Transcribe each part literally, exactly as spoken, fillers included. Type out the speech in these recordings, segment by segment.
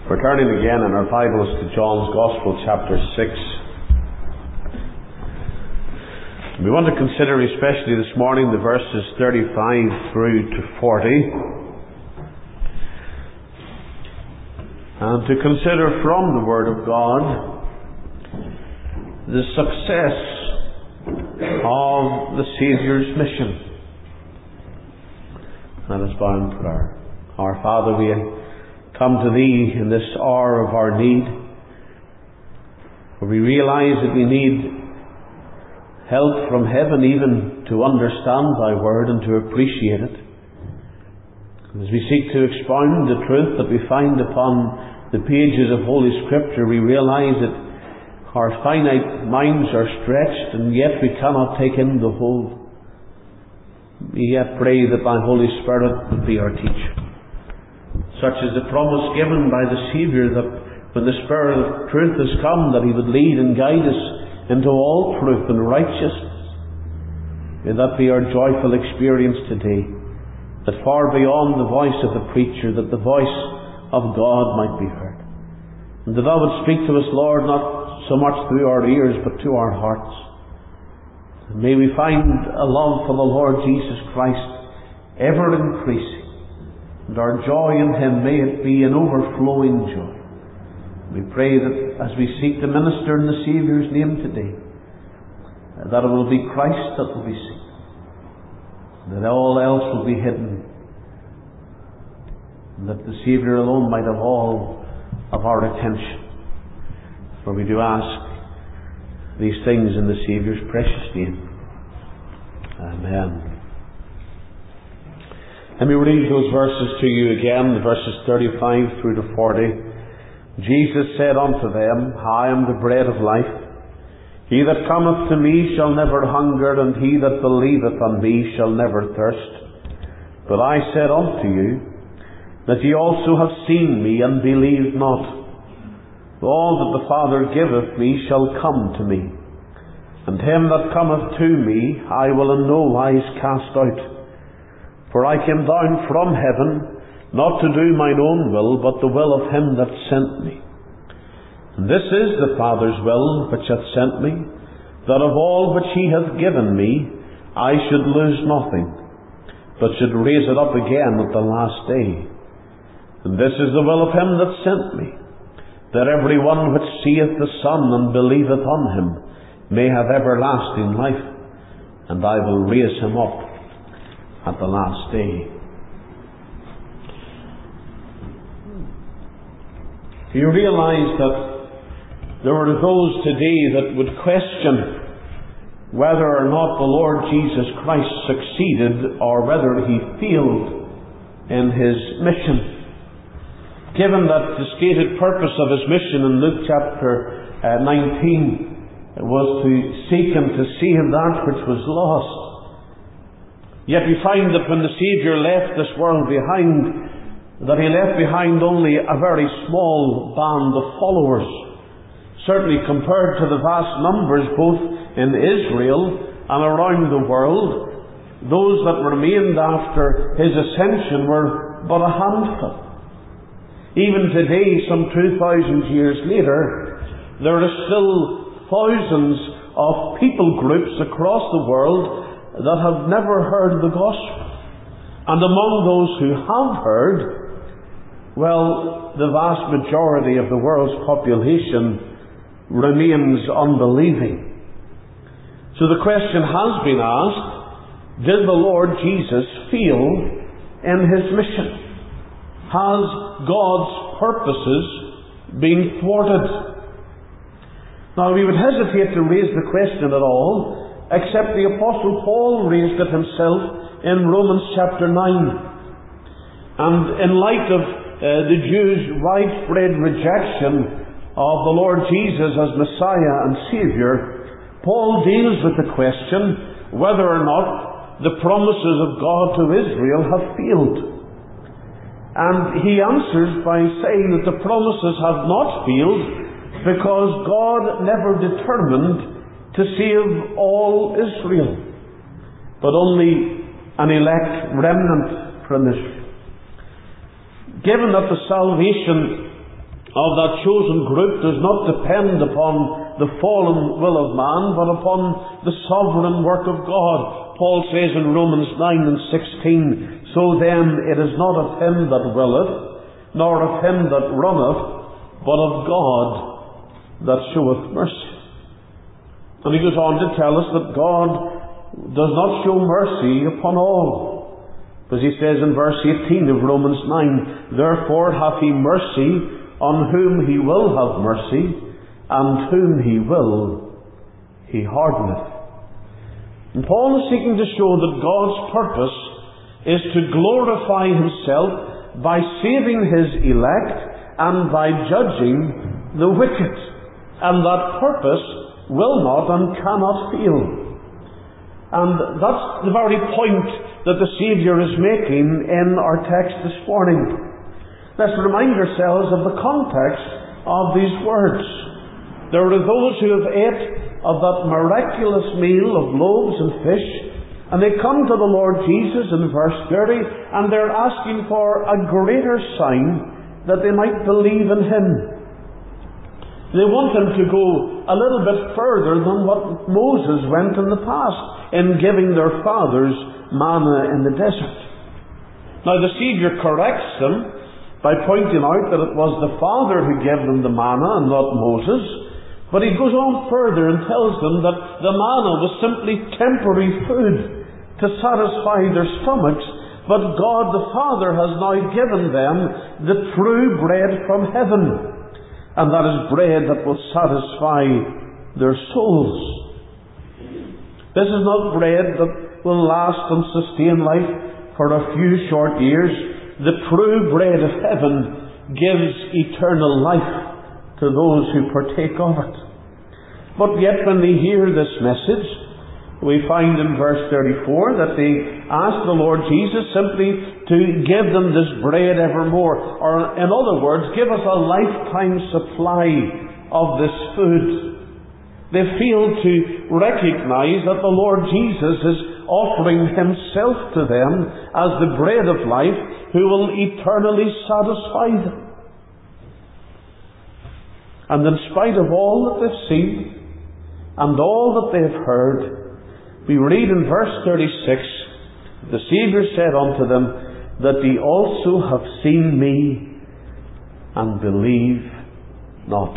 We're turning again in our Bibles to John's Gospel, chapter six. We want to consider especially this morning the verses thirty-five through to forty, and to consider from the Word of God the success of the Saviour's mission. Let us bow in prayer. Our Father, we come to Thee in this hour of our need, where we realize that we need help from heaven even to understand Thy Word and to appreciate it. As we seek to expound the truth that we find upon the pages of Holy Scripture, we realize that our finite minds are stretched, and yet we cannot take in the whole. We yet pray that Thy Holy Spirit would be our teacher. Such is the promise given by the Saviour, that when the Spirit of truth has come, that He would lead and guide us into all truth and righteousness. May that be our joyful experience today, that far beyond the voice of the preacher, that the voice of God might be heard. And that Thou would speak to us, Lord, not so much through our ears, but to our hearts. And may we find a love for the Lord Jesus Christ ever increasing, and our joy in Him, may it be an overflowing joy. We pray that as we seek to minister in the Saviour's name today, that it will be Christ that will be seen, that all else will be hidden, and that the Saviour alone might have all of our attention. For we do ask these things in the Saviour's precious name. Amen. Let me read those verses to you again, the verses thirty-five through to forty. Jesus said unto them, I am the bread of life. He that cometh to me shall never hunger, and he that believeth on me shall never thirst. But I said unto you, that ye also have seen me, and believe not. All that the Father giveth me shall come to me, and him that cometh to me I will in no wise cast out. For I came down from heaven, not to do mine own will, but the will of him that sent me. And this is the Father's will which hath sent me, that of all which he hath given me I should lose nothing, but should raise it up again at the last day. And this is the will of him that sent me, that every one which seeth the Son and believeth on him may have everlasting life, and I will raise him up at the last day. You realize that there are those today that would question whether or not the Lord Jesus Christ succeeded, or whether He failed in His mission. Given that the stated purpose of His mission in Luke chapter uh, nineteen was to seek and to save that which was lost. Yet we find that when the Saviour left this world behind, that He left behind only a very small band of followers. Certainly compared to the vast numbers both in Israel and around the world, those that remained after His ascension were but a handful. Even today, some two thousand years later, there are still thousands of people groups across the world that have never heard the gospel. And among those who have heard, well, the vast majority of the world's population remains unbelieving. So the question has been asked, did the Lord Jesus fail in His mission? Has God's purposes been thwarted? Now, we would hesitate to raise the question at all, except the Apostle Paul raised it himself in Romans chapter nine. And in light of uh, the Jews' widespread rejection of the Lord Jesus as Messiah and Saviour, Paul deals with the question whether or not the promises of God to Israel have failed. And he answers by saying that the promises have not failed because God never determined to save all Israel, but only an elect remnant from Israel. Given that the salvation of that chosen group does not depend upon the fallen will of man, but upon the sovereign work of God. Paul says in Romans nine and sixteen, "So then it is not of him that willeth, nor of him that runneth, but of God that showeth mercy." And he goes on to tell us that God does not show mercy upon all. As he says in verse eighteen of Romans nine, "Therefore hath he mercy on whom he will have mercy, and whom he will he hardeneth." And Paul is seeking to show that God's purpose is to glorify himself by saving his elect and by judging the wicked. And that purpose will not and cannot fail. And that's the very point that the Saviour is making in our text this morning. Let's remind ourselves of the context of these words. There are those who have ate of that miraculous meal of loaves and fish, and they come to the Lord Jesus in verse thirty, and they're asking for a greater sign that they might believe in Him. They want Him to go a little bit further than what Moses went in the past in giving their fathers manna in the desert. Now the Saviour corrects them by pointing out that it was the Father who gave them the manna and not Moses. But he goes on further and tells them that the manna was simply temporary food to satisfy their stomachs, but God the Father has now given them the true bread from heaven, and that is bread that will satisfy their souls. This is not bread that will last and sustain life for a few short years. The true bread of heaven gives eternal life to those who partake of it. But yet when they hear this message, we find in verse thirty-four that they ask the Lord Jesus simply to give them this bread evermore, or in other words, give us a lifetime supply of this food. They fail to recognize that the Lord Jesus is offering Himself to them as the bread of life who will eternally satisfy them. And in spite of all that they've seen and all that they've heard, we read in verse thirty-six, the Saviour said unto them, that ye also have seen me and believe not.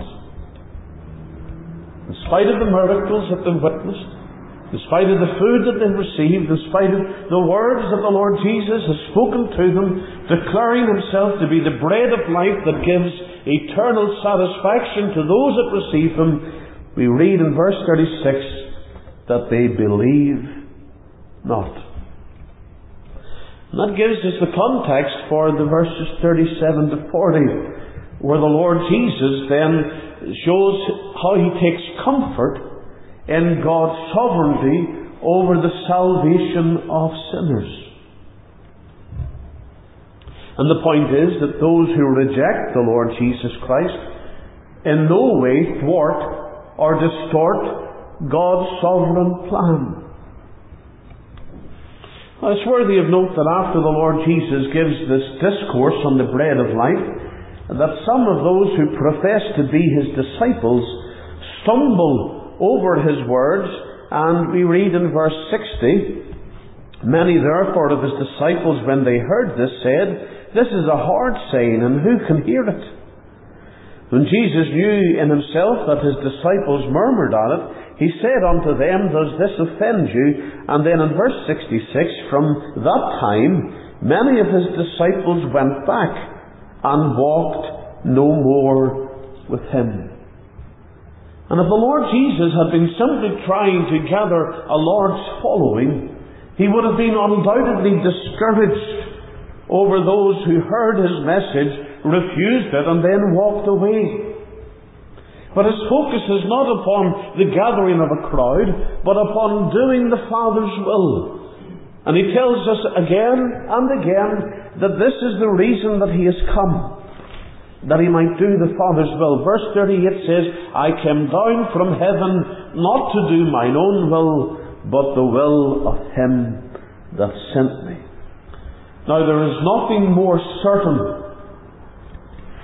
In spite of the miracles that they've witnessed, in spite of the food that they've received, in spite of the words that the Lord Jesus has spoken to them, declaring Himself to be the bread of life that gives eternal satisfaction to those that receive Him, we read in verse thirty-six that they believe not. And that gives us the context for the verses thirty-seven to forty, where the Lord Jesus then shows how He takes comfort in God's sovereignty over the salvation of sinners. And the point is that those who reject the Lord Jesus Christ in no way thwart or distort God's sovereign plan. Now, it's worthy of note that after the Lord Jesus gives this discourse on the bread of life, that some of those who profess to be His disciples stumble over His words, and we read in verse sixty, "Many therefore of His disciples, when they heard this, said, This is a hard saying, and who can hear it? When Jesus knew in Himself that His disciples murmured at it, He said unto them, Does this offend you? And then in verse sixty-six, From that time many of His disciples went back and walked no more with Him." And if the Lord Jesus had been simply trying to gather a large following, He would have been undoubtedly discouraged over those who heard His message, refused it, and then walked away. But His focus is not upon the gathering of a crowd, but upon doing the Father's will. And He tells us again and again that this is the reason that He has come, that He might do the Father's will. Verse thirty-eight says, "I came down from heaven not to do mine own will, but the will of Him that sent me." Now there is nothing more certain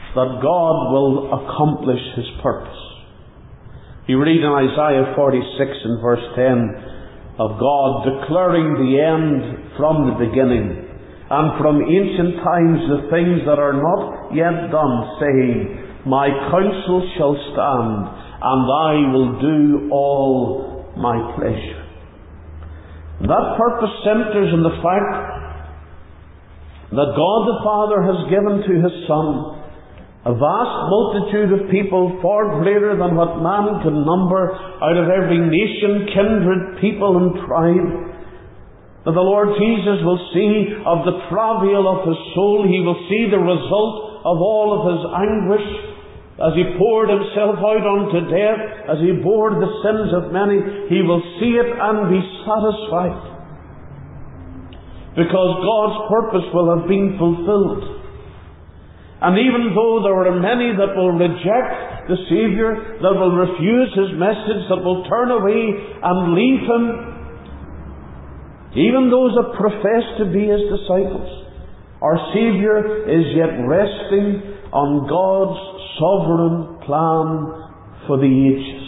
that God will accomplish His purpose. You read in Isaiah forty-six and verse ten of God declaring the end from the beginning, and from ancient times the things that are not yet done, saying, My counsel shall stand, and I will do all my pleasure. That purpose centers in the fact that God the Father has given to His Son a vast multitude of people, far greater than what man can number, out of every nation, kindred, people and tribe. That the Lord Jesus will see of the travail of His soul. He will see the result of all of His anguish as He poured Himself out unto death, as He bore the sins of many. He will see it and be satisfied, because God's purpose will have been fulfilled. And even though there are many that will reject the Saviour, that will refuse His message, that will turn away and leave Him, even those that profess to be His disciples, our Saviour is yet resting on God's sovereign plan for the ages.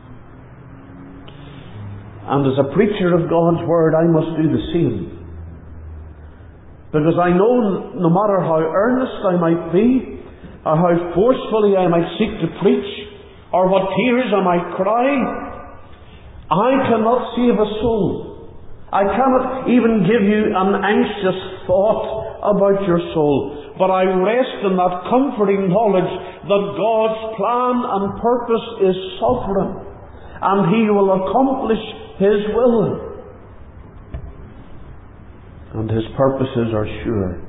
And as a preacher of God's Word, I must do the same. Because I know no matter how earnest I might be, or how forcefully I might seek to preach, or what tears I might cry, I cannot save a soul. I cannot even give you an anxious thought about your soul. But I rest in that comforting knowledge that God's plan and purpose is sovereign, and He will accomplish His will. And His purposes are sure.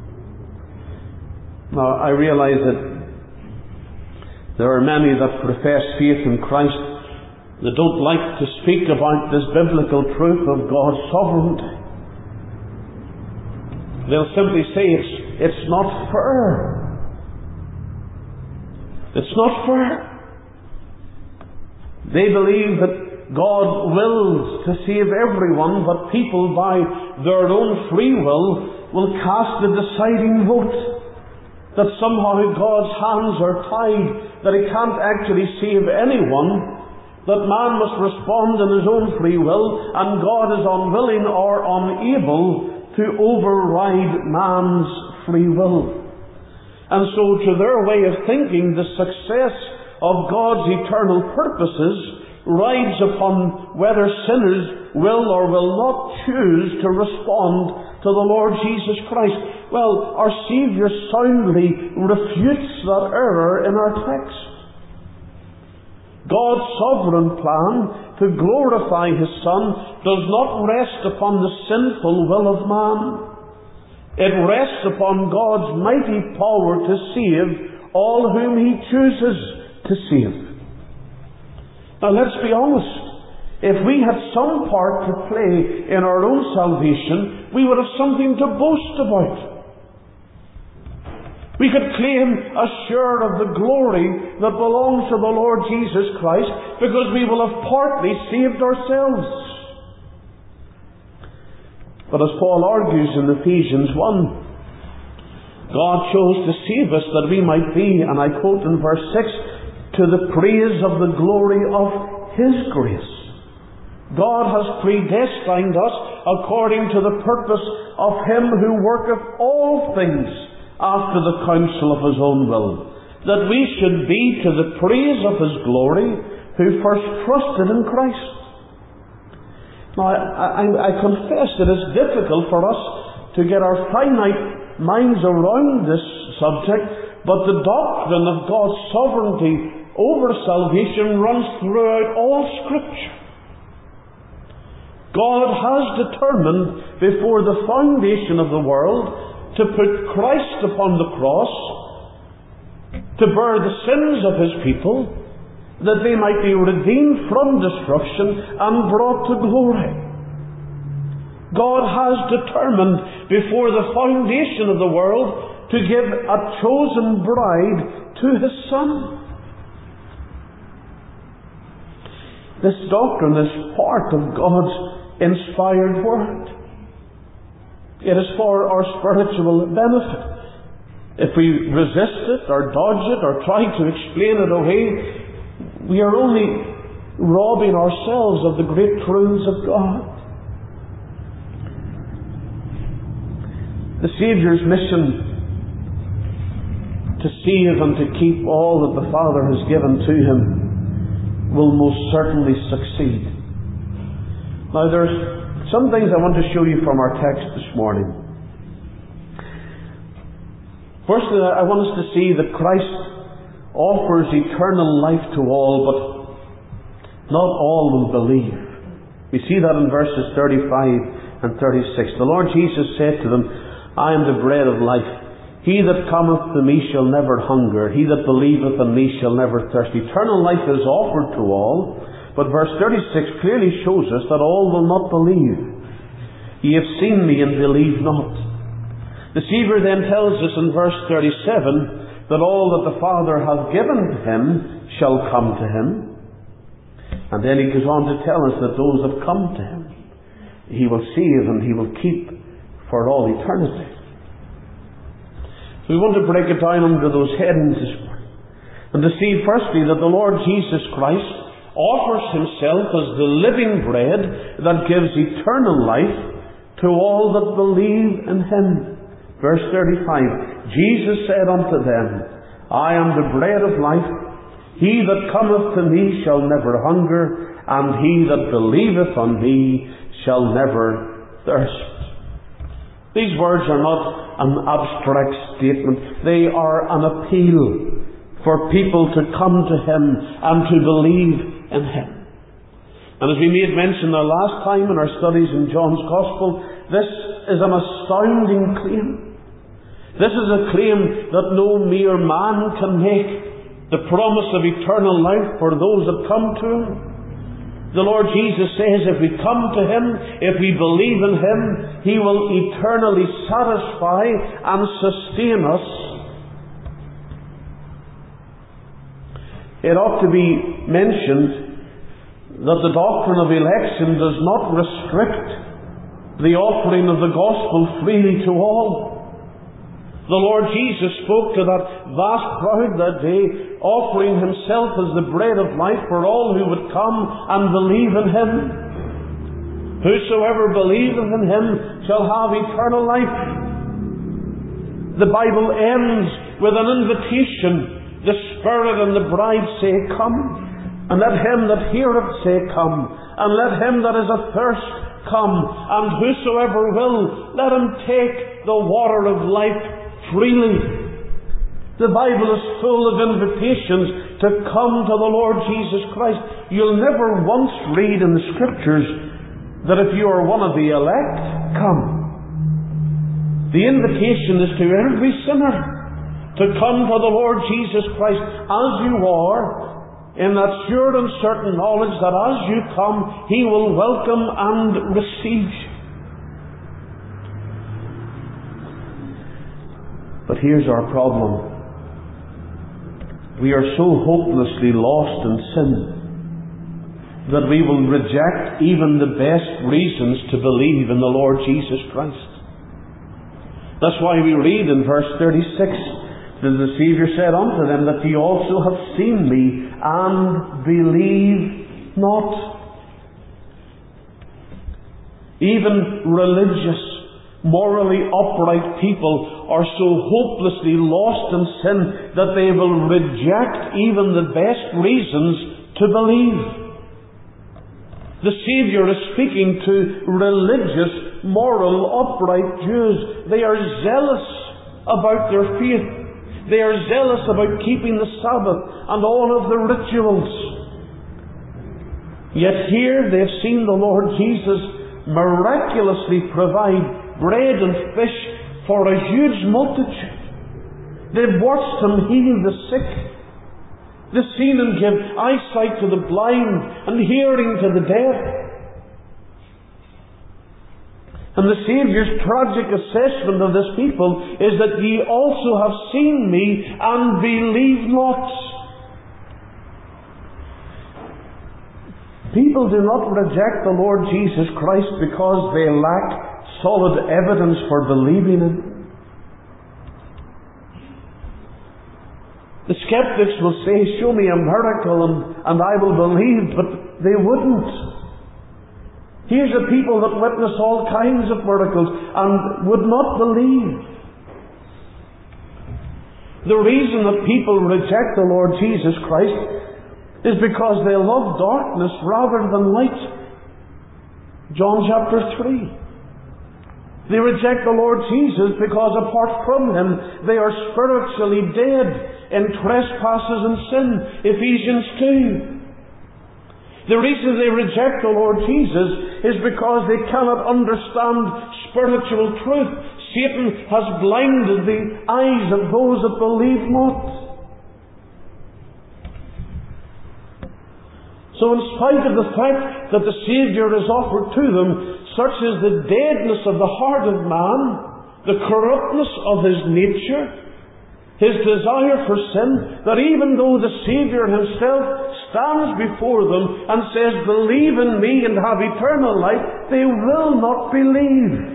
Now, I realize that there are many that profess faith in Christ that don't like to speak about this biblical truth of God's sovereignty. They'll simply say it's, it's not fair. It's not fair. They believe that God wills to save everyone, but people by their own free will will cast the deciding vote. That somehow God's hands are tied, that He can't actually save anyone, that man must respond in his own free will, and God is unwilling or unable to override man's free will. And so to their way of thinking, the success of God's eternal purposes rides upon whether sinners will or will not choose to respond to the Lord Jesus Christ. Well, our Saviour soundly refutes that error in our text. God's sovereign plan to glorify His Son does not rest upon the sinful will of man. It rests upon God's mighty power to save all whom He chooses to save. Now let's be honest. If we had some part to play in our own salvation, we would have something to boast about. We could claim a share of the glory that belongs to the Lord Jesus Christ, because we will have partly saved ourselves. But as Paul argues in Ephesians one, God chose to save us that we might be, and I quote in verse six, to the praise of the glory of His grace. God has predestined us according to the purpose of Him who worketh all things after the counsel of His own will, that we should be to the praise of His glory, who first trusted in Christ. Now, I, I, I confess that it's difficult for us to get our finite minds around this subject, but the doctrine of God's sovereignty over salvation runs throughout all Scripture. God has determined before the foundation of the world to put Christ upon the cross, to bear the sins of His people, that they might be redeemed from destruction and brought to glory. God has determined before the foundation of the world to give a chosen bride to His Son. This doctrine is part of God's inspired Word. It is for our spiritual benefit. If we resist it or dodge it or try to explain it away, we are only robbing ourselves of the great truths of God. The Saviour's mission to save and to keep all that the Father has given to Him will most certainly succeed. Now there's some things I want to show you from our text this morning. Firstly, I want us to see that Christ offers eternal life to all, but not all will believe. We see that in verses thirty-five and thirty-six. The Lord Jesus said to them, I am the bread of life. He that cometh to me shall never hunger. He that believeth on me shall never thirst. Eternal life is offered to all, but verse thirty-six clearly shows us that all will not believe. Ye have seen me and believe not. The Saviour then tells us in verse thirty-seven that all that the Father hath given him shall come to him. And then he goes on to tell us that those that come to him, he will save and he will keep for all eternity. We want to break it down under those headings this morning, and to see firstly that the Lord Jesus Christ offers Himself as the living bread that gives eternal life to all that believe in Him. Verse thirty-five, Jesus said unto them, I am the bread of life. He that cometh to me shall never hunger, and he that believeth on me shall never thirst. These words are not an abstract statement. They are an appeal for people to come to Him and to believe in Him. And as we made mention the last time in our studies in John's Gospel, this is an astounding claim. This is a claim that no mere man can make. The promise of eternal life for those that come to Him. The Lord Jesus says if we come to Him, if we believe in Him, He will eternally satisfy and sustain us. It ought to be mentioned that the doctrine of election does not restrict the offering of the gospel freely to all. The Lord Jesus spoke to that vast crowd that day, offering Himself as the bread of life for all who would come and believe in Him. Whosoever believeth in Him shall have eternal life. The Bible ends with an invitation. The Spirit and the bride say, Come. And let him that heareth say, Come. And let him that is athirst come. And whosoever will, let him take the water of life freely. The Bible is full of invitations to come to the Lord Jesus Christ. You'll never once read in the Scriptures that if you are one of the elect, come. The invitation is to every sinner to come to the Lord Jesus Christ as you are, in that sure and certain knowledge that as you come, He will welcome and receive you. But here's our problem. We are so hopelessly lost in sin that we will reject even the best reasons to believe in the Lord Jesus Christ. That's why we read in verse thirty-six that the Saviour said unto them that ye also have seen me and believe not. Even religious, morally upright people are so hopelessly lost in sin that they will reject even the best reasons to believe. The Saviour is speaking to religious, moral, upright Jews. They are zealous about their faith. They are zealous about keeping the Sabbath and all of the rituals. Yet here they have seen the Lord Jesus miraculously provide bread and fish for a huge multitude. They've watched Him heal the sick. They've seen Him give eyesight to the blind and hearing to the deaf. And the Saviour's tragic assessment of this people is that ye also have seen me and believe not. People do not reject the Lord Jesus Christ because they lack solid evidence for believing Him. The skeptics will say, show me a miracle and, and I will believe, but they wouldn't. Here's a people that witness all kinds of miracles and would not believe. The reason that people reject the Lord Jesus Christ is because they love darkness rather than light. John chapter three. They reject the Lord Jesus because apart from Him they are spiritually dead in trespasses and sin. Ephesians two. The reason they reject the Lord Jesus is because they cannot understand spiritual truth. Satan has blinded the eyes of those that believe not. So in spite of the fact that the Saviour is offered to them, such is the deadness of the heart of man, the corruptness of his nature, his desire for sin, that even though the Saviour Himself stands before them and says, believe in me and have eternal life, they will not believe.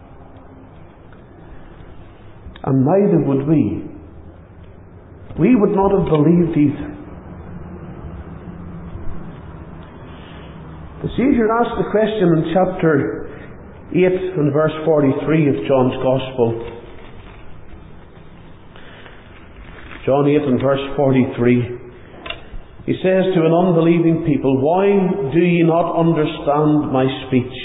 And neither would we. We would not have believed either. The Saviour asked the question in chapter eight and verse forty-three of John's Gospel. John eight and verse forty-three. He says to an unbelieving people, why do ye not understand my speech?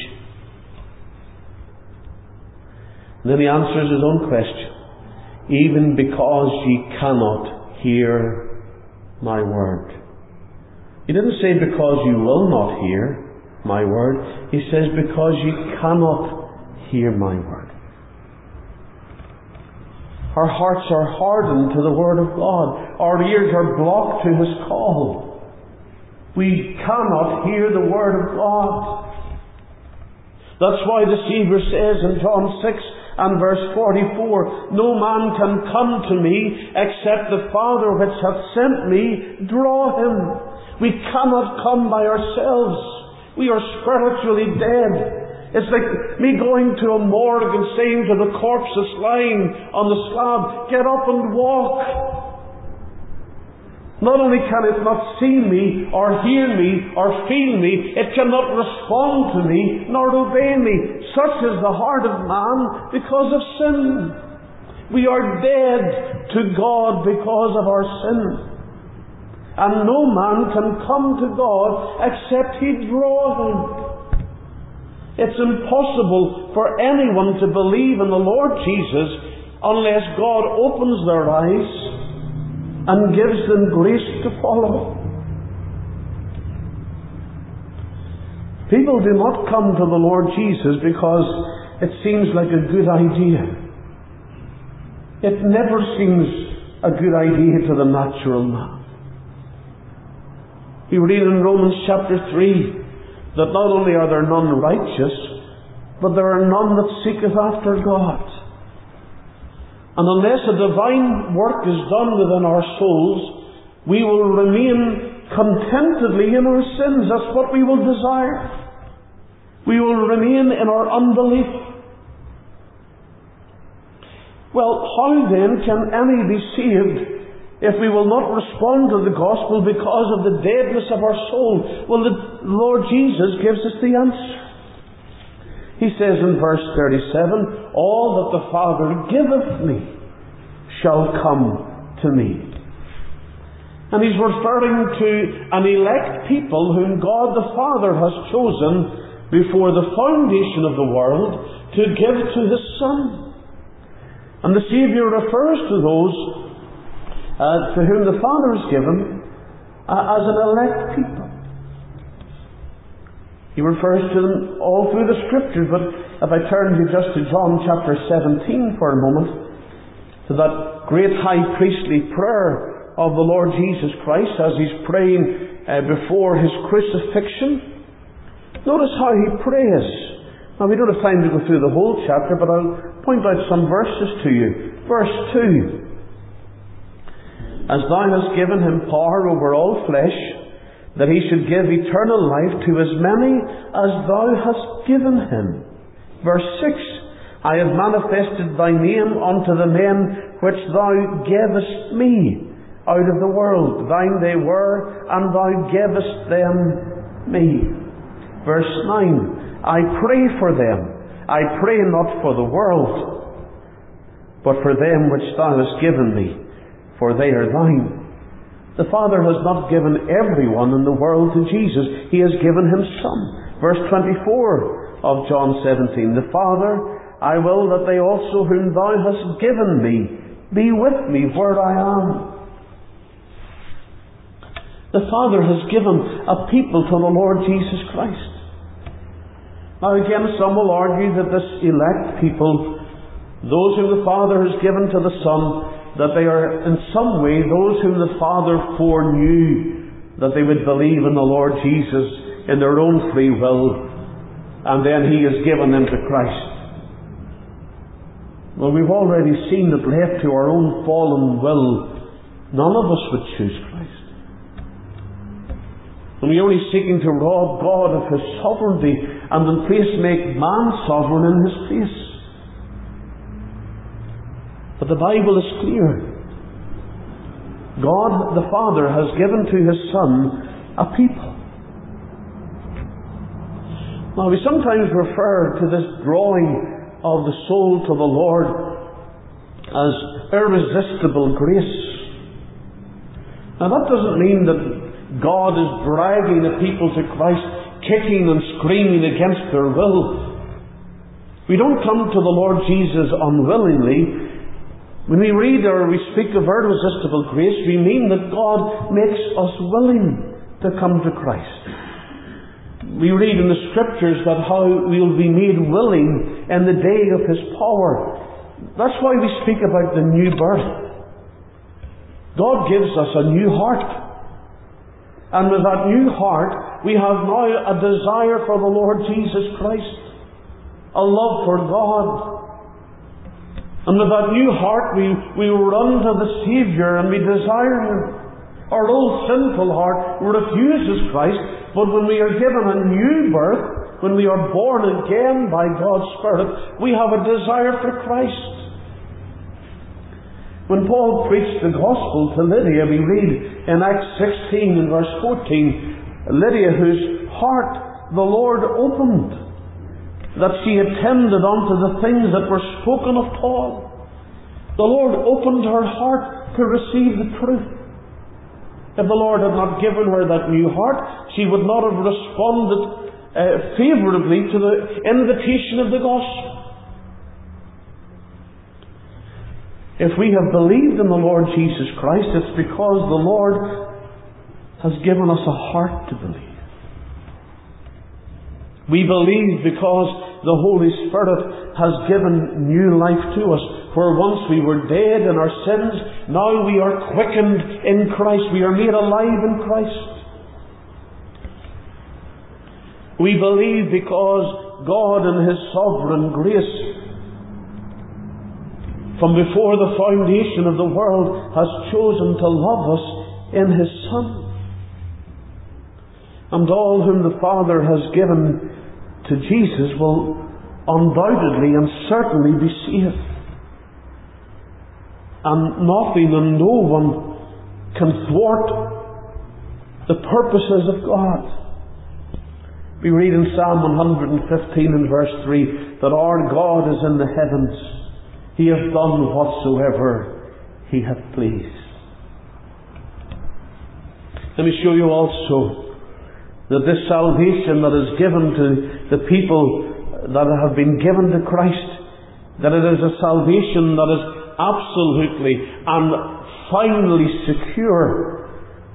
And then He answers His own question. Even because ye cannot hear my word. He didn't say because you will not hear my word. He says because ye cannot hear my word. Our hearts are hardened to the word of God. Our ears are blocked to His call. We cannot hear the word of God. That's why the Saviour says in John six and verse forty-four, no man can come to me except the Father which hath sent me draw him. We cannot come by ourselves. We are spiritually dead. It's like me going to a morgue and saying to the corpse that's lying on the slab, get up and walk. Not only can it not see me, or hear me, or feel me, it cannot respond to me, nor obey me. Such is the heart of man because of sin. We are dead to God because of our sin. And no man can come to God except He draw him. It's impossible for anyone to believe in the Lord Jesus unless God opens their eyes and gives them grace to follow. People do not come to the Lord Jesus because it seems like a good idea. It never seems a good idea to the natural man. We read in Romans chapter three that not only are there none righteous, but there are none that seeketh after God. And unless a divine work is done within our souls, we will remain contentedly in our sins. That's what we will desire. We will remain in our unbelief. Well, how then can any be saved if we will not respond to the gospel because of the deadness of our soul? Well, the Lord Jesus gives us the answer. He says in verse thirty-seven, all that the Father giveth me shall come to me. And He's referring to an elect people whom God the Father has chosen before the foundation of the world to give to His Son. And the Saviour refers to those uh, to whom the Father is given uh, as an elect people. He refers to them all through the Scriptures, but if I turn you just to John chapter seventeen for a moment, to that great high priestly prayer of the Lord Jesus Christ as He's praying uh, before His crucifixion. Notice how He prays. Now we don't have time to go through the whole chapter, but I'll point out some verses to you. Verse two. As thou hast given Him power over all flesh, that He should give eternal life to as many as thou hast given Him. Verse six. I have manifested thy name unto the men which thou gavest me. out of the world. Thine they were, and thou gavest them me. Verse nine, I pray for them. I pray not for the world, but for them which thou hast given me, for they are thine. The Father has not given everyone in the world to Jesus. He has given him some. Verse twenty-four of John seventeen, the Father, I will that they also whom thou hast given me be with me where I am. The Father has given a people to the Lord Jesus Christ. Now again, some will argue that this elect people, those whom the Father has given to the Son, that they are in some way those whom the Father foreknew that they would believe in the Lord Jesus in their own free will, and then He has given them to Christ. Well, we've already seen that left to our own fallen will, none of us would choose Christ. And we're only seeking to rob God of His sovereignty and in place make man sovereign in His place. But the Bible is clear. God the Father has given to His Son a people. Now we sometimes refer to this drawing of the soul to the Lord as irresistible grace. Now that doesn't mean that God is dragging the people to Christ, kicking and screaming against their will. We don't come to the Lord Jesus unwillingly. When we read or we speak of irresistible grace, we mean that God makes us willing to come to Christ. We read in the Scriptures that how we'll be made willing in the day of His power. That's why we speak about the new birth. God gives us a new heart. And with that new heart, we have now a desire for the Lord Jesus Christ, a love for God. And with that new heart, we, we run to the Saviour and we desire Him. Our old sinful heart refuses Christ, but when we are given a new birth, when we are born again by God's Spirit, we have a desire for Christ. When Paul preached the gospel to Lydia, we read in Acts sixteen and verse fourteen, Lydia, whose heart the Lord opened, that she attended unto the things that were spoken of Paul. The Lord opened her heart to receive the truth. If the Lord had not given her that new heart, she would not have responded uh, favourably to the invitation of the gospel. If we have believed in the Lord Jesus Christ, it's because the Lord has given us a heart to believe. We believe because the Holy Spirit has given new life to us. Where once we were dead in our sins, now we are quickened in Christ. We are made alive in Christ. We believe because God in His sovereign grace, from before the foundation of the world, has chosen to love us in His Son. And all whom the Father has given to Jesus will undoubtedly and certainly be saved. And nothing and no one can thwart the purposes of God. We read in Psalm one fifteen and verse three that our God is in the heavens. He hath done whatsoever He hath pleased. Let me show you also that this salvation that is given to the people that have been given to Christ, that it is a salvation that is absolutely and finally secure.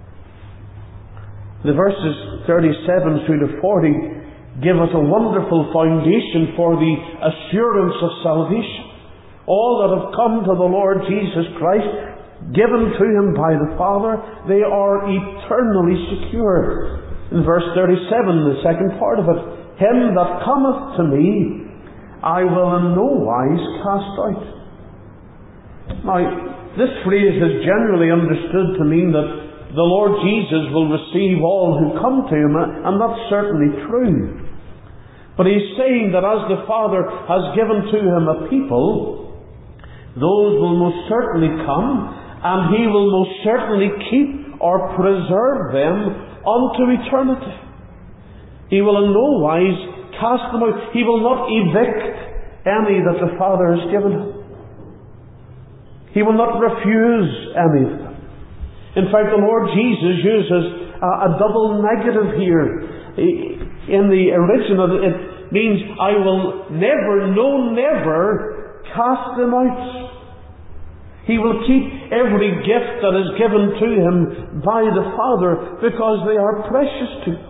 The verses thirty-seven through to forty give us a wonderful foundation for the assurance of salvation. All that have come to the Lord Jesus Christ, given to Him by the Father, they are eternally secure. In verse thirty-seven, the second part of it, Him that cometh to me, I will in no wise cast out. Now, this phrase is generally understood to mean that the Lord Jesus will receive all who come to Him, and that's certainly true. But He's saying that as the Father has given to Him a people, those will most certainly come and He will most certainly keep or preserve them unto eternity. He will in no wise cast them out. He will not evict any that the Father has given Him. He will not refuse any of them. In fact, the Lord Jesus uses a, a double negative here. In the original, it means, I will never, no never, cast them out. He will keep every gift that is given to Him by the Father, because they are precious to Him.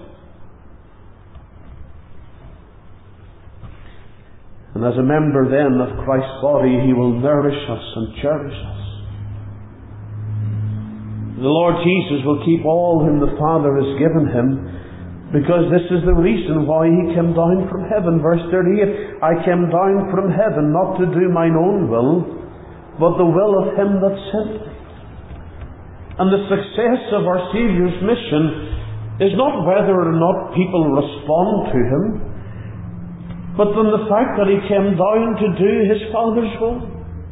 And as a member then of Christ's body, He will nourish us and cherish us. The Lord Jesus will keep all whom the Father has given Him, because this is the reason why He came down from heaven. Verse thirty-eight, I came down from heaven not to do mine own will, but the will of Him that sent me. And the success of our Saviour's mission is not whether or not people respond to Him, but in the fact that He came down to do His Father's will.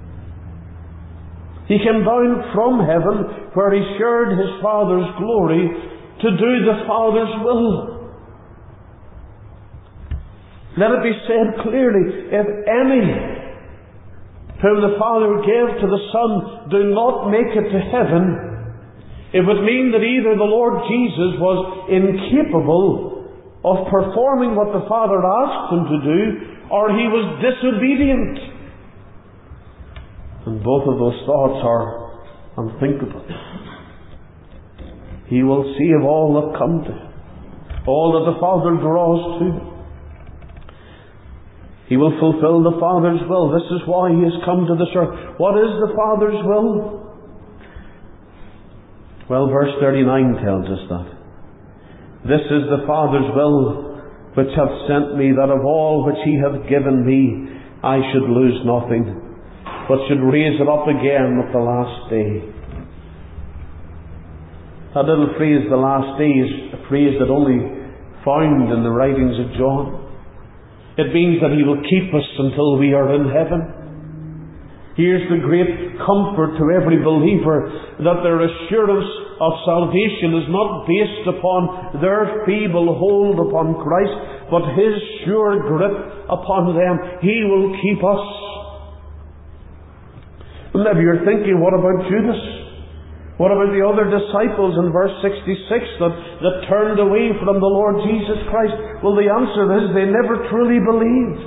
He came down from heaven, where He shared His Father's glory, to do the Father's will. Let it be said clearly, if any whom the Father gave to the Son do not make it to heaven, it would mean that either the Lord Jesus was incapable of performing what the Father asked Him to do, or He was disobedient. And both of those thoughts are unthinkable. He will save all that come to Him, all that the Father draws to Him. He will fulfill the Father's will. This is why He has come to this earth. What is the Father's will? Well, verse thirty-nine tells us that. This is the Father's will which hath sent me, that of all which He hath given me I should lose nothing, but should raise it up again at the last day. That little phrase, the last day, is a phrase that only found in the writings of John. It means that He will keep us until we are in heaven. Here's the great comfort to every believer, that their assurance of salvation is not based upon their feeble hold upon Christ, but His sure grip upon them. He will keep us. And maybe you're thinking, what about Judas? What about the other disciples in verse sixty-six that, that turned away from the Lord Jesus Christ? Well, the answer is they never truly believed.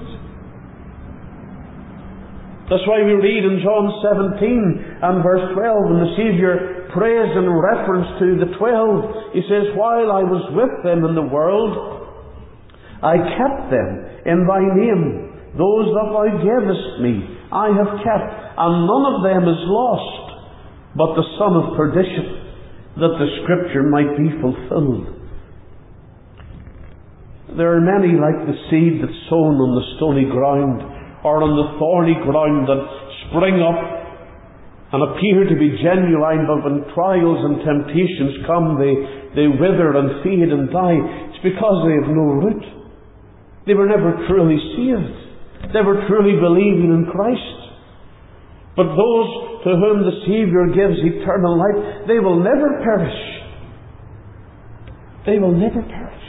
That's why we read in John seventeen and verse twelve, when the Saviour prays in reference to the twelve, He says, while I was with them in the world, I kept them in Thy name. Those that Thou gavest me, I have kept, and none of them is lost, but the son of perdition, that the Scripture might be fulfilled. There are many like the seed that's sown on the stony ground, or on the thorny ground, that spring up and appear to be genuine, but when trials and temptations come, they, they wither and fade and die. It's because they have no root. They were never truly saved, never truly believing in Christ. But those to whom the Saviour gives eternal life, they will never perish. They will never perish.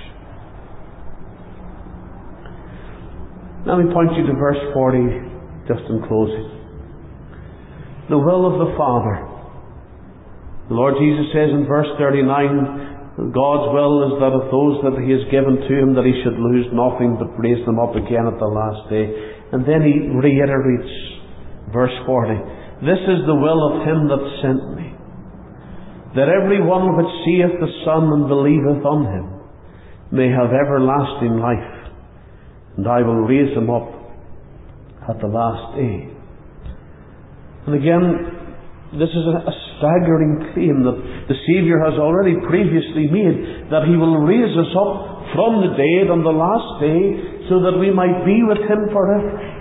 Let me point you to verse forty, just in closing. The will of the Father. The Lord Jesus says in verse thirty-nine, God's will is that of those that He has given to Him, that He should lose nothing, but raise them up again at the last day. And then He reiterates verse forty, this is the will of Him that sent me, that every one which seeth the Son and believeth on Him may have everlasting life, and I will raise him up at the last day. And again, this is a staggering claim that the Saviour has already previously made, that He will raise us up from the dead on the last day, so that we might be with Him forever.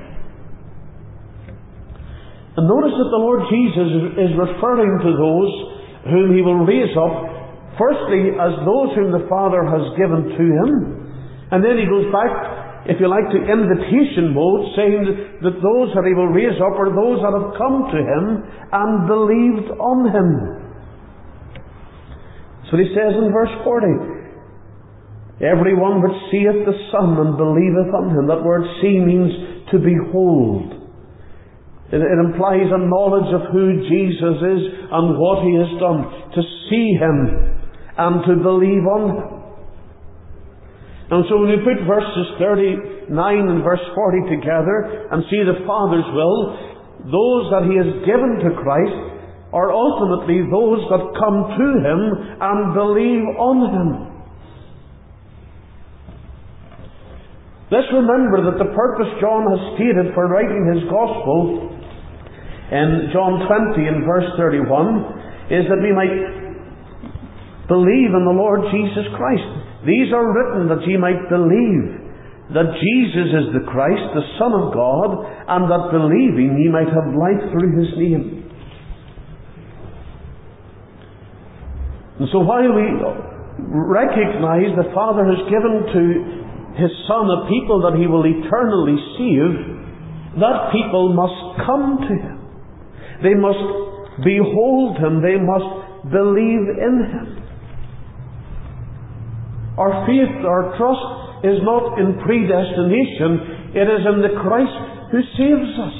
And notice that the Lord Jesus is referring to those whom He will raise up, firstly, as those whom the Father has given to Him. And then He goes back if you like, to invitation mode, saying that those that He will raise up are those that have come to Him and believed on Him. So He says in verse forty, everyone which seeth the Son and believeth on Him. That word see means to behold. It, it implies a knowledge of who Jesus is and what He has done. To see Him and to believe on Him. And so when we put verses thirty-nine and verse forty together and see the Father's will, those that He has given to Christ are ultimately those that come to Him and believe on Him. Let's remember that the purpose John has stated for writing his Gospel in John twenty and verse thirty-one is that we might believe in the Lord Jesus Christ. These are written that ye might believe that Jesus is the Christ, the Son of God, and that believing ye might have life through His name. And so while we recognize the Father has given to His Son a people that He will eternally save, that people must come to Him. They must behold Him. They must believe in Him. Our faith, our trust is not in predestination. It is in the Christ who saves us.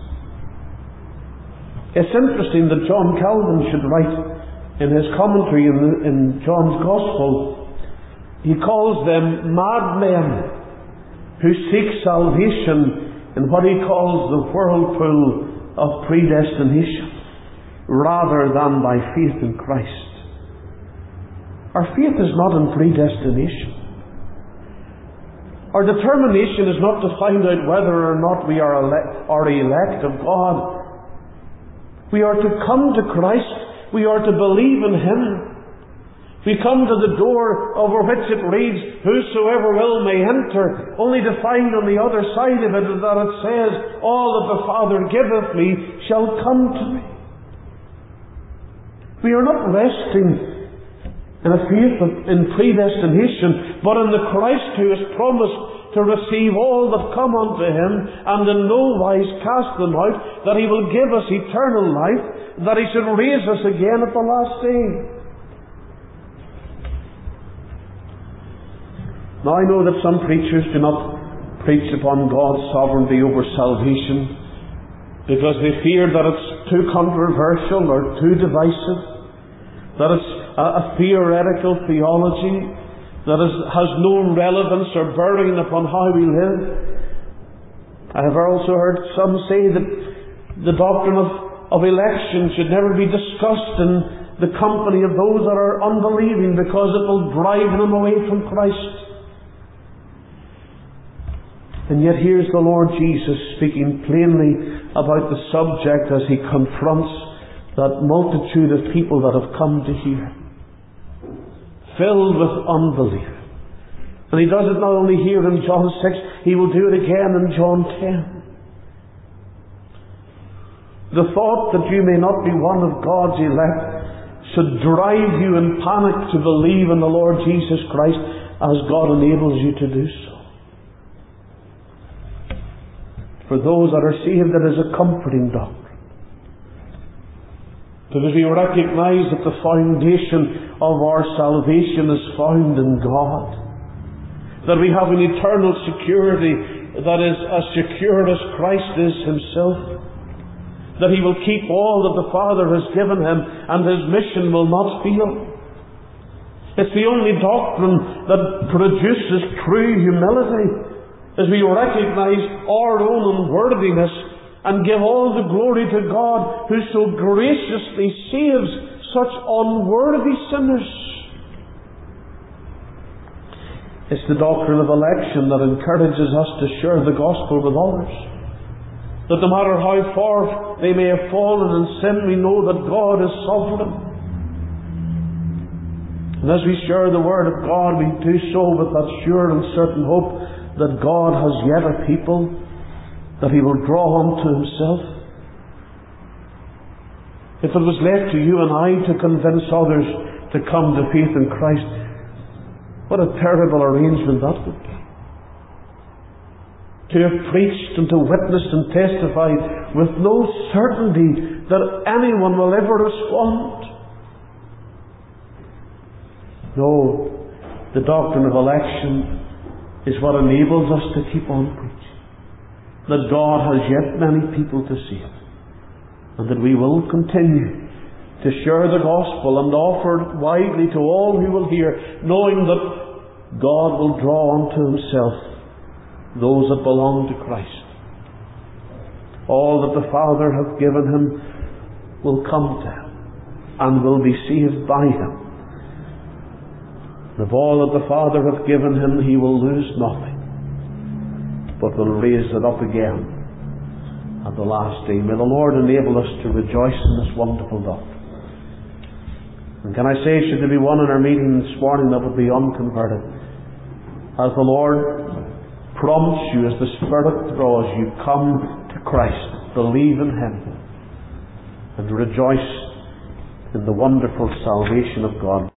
It's interesting that John Calvin should write in his commentary in, the, in John's Gospel, he calls them madmen who seek salvation in what he calls the whirlpool of predestination, rather than by faith in Christ. Our faith is not in predestination. Our determination is not to find out whether or not we are elect, are elect of God. We are to come to Christ. We are to believe in Him. We come to the door over which it reads, whosoever will may enter, only to find on the other side of it that it says, all that the Father giveth me shall come to me. We are not resting in a faith in predestination, but in the Christ who has promised to receive all that come unto Him, and in no wise cast them out, that He will give us eternal life, that He should raise us again at the last day. Now I know that some preachers do not preach upon God's sovereignty over salvation, because they fear that it's too controversial or too divisive, that it's a, a theoretical theology that is, has no relevance or bearing upon how we live. I have also heard some say that the doctrine of, of election should never be discussed in the company of those that are unbelieving, because it will drive them away from Christ. And yet here's the Lord Jesus speaking plainly about the subject as He confronts that multitude of people that have come to hear, filled with unbelief. And He does it not only here in John six, He will do it again in John ten. The thought that you may not be one of God's elect should drive you in panic to believe in the Lord Jesus Christ as God enables you to do so. For those that are saved, it is a comforting doctrine. Because we recognize that the foundation of our salvation is found in God. That we have an eternal security that is as secure as Christ is Himself. That He will keep all that the Father has given Him, and His mission will not fail. It's the only doctrine that produces true humility, as we recognize our own unworthiness and give all the glory to God who so graciously saves such unworthy sinners. It's the doctrine of election that encourages us to share the gospel with others. That no matter how far they may have fallen in sin, we know that God is sovereign. And as we share the Word of God, we do so with that sure and certain hope that God has yet a people that He will draw unto Himself. If it was left to you and I to convince others to come to faith in Christ, what a terrible arrangement that would be. to have preached and to witnessed and testified with no certainty that anyone will ever respond. No, the doctrine of election is what enables us to keep on preaching, that God has yet many people to save, and that we will continue to share the gospel and offer it widely to all who will hear, knowing that God will draw unto Himself those that belong to Christ. All that the Father hath given Him will come to Him and will be saved by Him. And of all that the Father hath given Him, He will lose nothing, but will raise it up again at the last day. May the Lord enable us to rejoice in this wonderful doctrine. And can I say, should there be one in our meeting this morning that would be unconverted, as the Lord prompts you, as the Spirit draws you, come to Christ, believe in Him, and rejoice in the wonderful salvation of God.